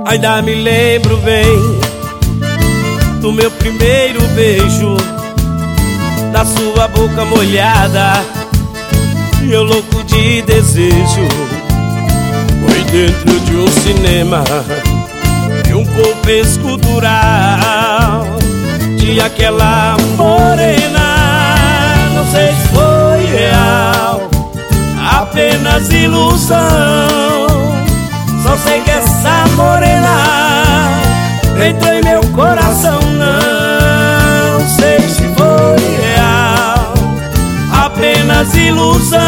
Ainda me lembro bem do meu primeiro beijo, da sua boca molhada, e eu louco de desejo. Foi dentro de um cinema, de um corpo escultural, de aquela morena. Não sei se foi real, apenas ilusão. Só sei que essa morena entrou em meu coração. Não sei se foi real, apenas ilusão.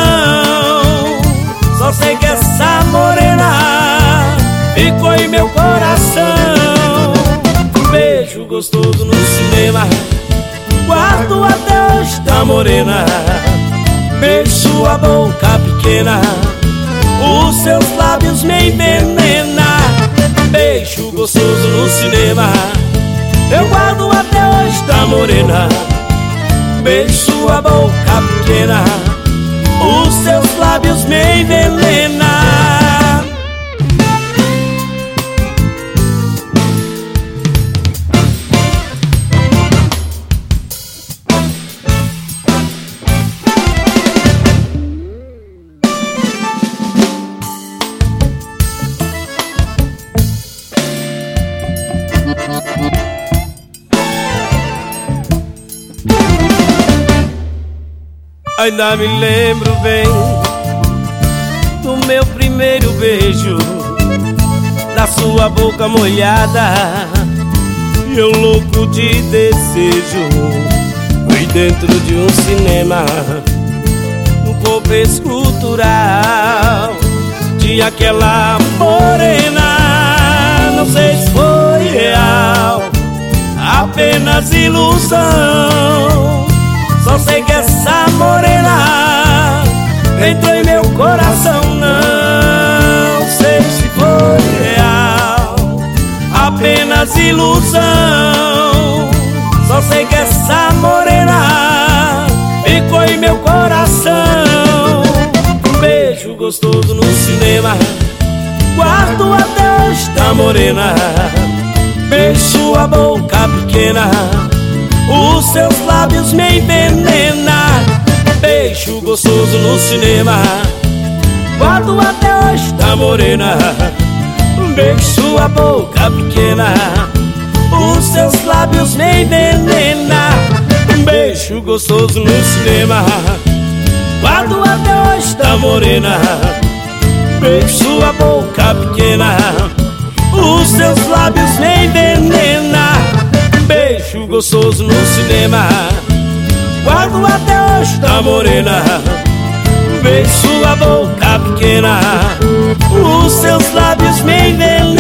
Só sei que essa morena ficou em meu coração. Um beijo gostoso no cinema, guardo até hoje da morena. Beijo sua boca pequena, os seus lábios me envenenam. Beijo gostoso no cinema, eu guardo até hoje da morena. Beijo sua boca pequena, os seus lábios me envenenam. Ainda me lembro bem do meu primeiro beijo, da sua boca molhada, e eu louco de desejo. Fui dentro de um cinema, no corpo escultural, de aquela morena. Não sei se foi real, apenas ilusão. Só sei que essa morena entrou em meu coração. Não sei se foi real, apenas ilusão. Só sei que essa morena ficou em meu coração. Um beijo gostoso no cinema, guardo até hoje da morena. Beijo sua boca pequena, os seus lábios me envenenam. Beijo gostoso no cinema, guardo até hoje da morena. Beijo sua boca pequena, os seus lábios me envenenam. Beijo gostoso no cinema, guardo até hoje da morena. Beijo sua boca pequena, os seus lábios me envenenam. Beijo gostoso no cinema, guardo até hoje da morena. Beijo sua boca pequena, os seus lábios me envenenam.